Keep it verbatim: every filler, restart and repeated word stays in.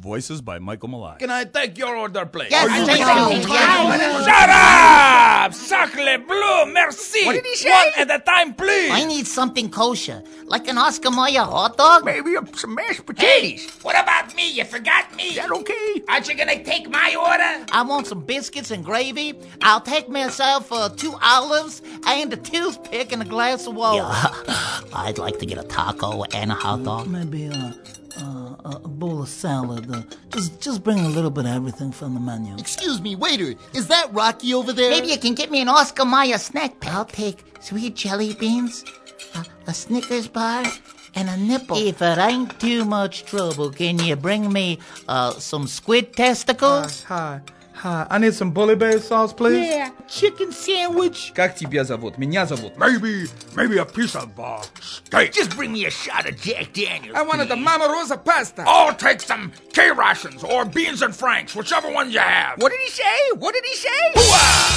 Voices by Michael Malai. Can I take your order, please? Yes, Are you take ready? it. Yes. Shut up! Sacre bleu, merci! What did he say? One at a time, please! I need something kosher, like an Oscar Mayer hot dog. Maybe some mashed Hey, potatoes. what about me? You forgot me? Is that okay? Aren't you gonna take my order? I want some biscuits and gravy. I'll take myself uh, two olives and a toothpick and a glass of water. Yeah, I'd like to get a taco and a hot dog. Maybe uh, uh, a bowl of salad. Uh, just, just bring a little bit of everything from the menu. Excuse me, waiter, is that Rocky over there? Maybe you can get me an Oscar Mayer snack pack. I'll take sweet jelly beans, a, a Snickers bar, and a nipple. If it ain't too much trouble, can you bring me uh, some squid testicles? Hi, hi. I need some bully bear sauce, please. Yeah, chicken sandwich. Как тебя зовут? Меня зовут. Maybe, maybe a piece of uh, steak. Just bring me a shot of Jack Daniels. I wanted the please. Mama Rosa pasta. I'll take some K-rations or beans and franks, whichever ones you have. What did he say? What did he say? Hooah!